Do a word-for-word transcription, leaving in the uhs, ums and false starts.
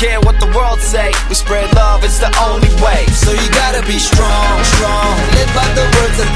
care what the world say. We spread love, it's the only way. So you gotta be strong, strong. Live by the words of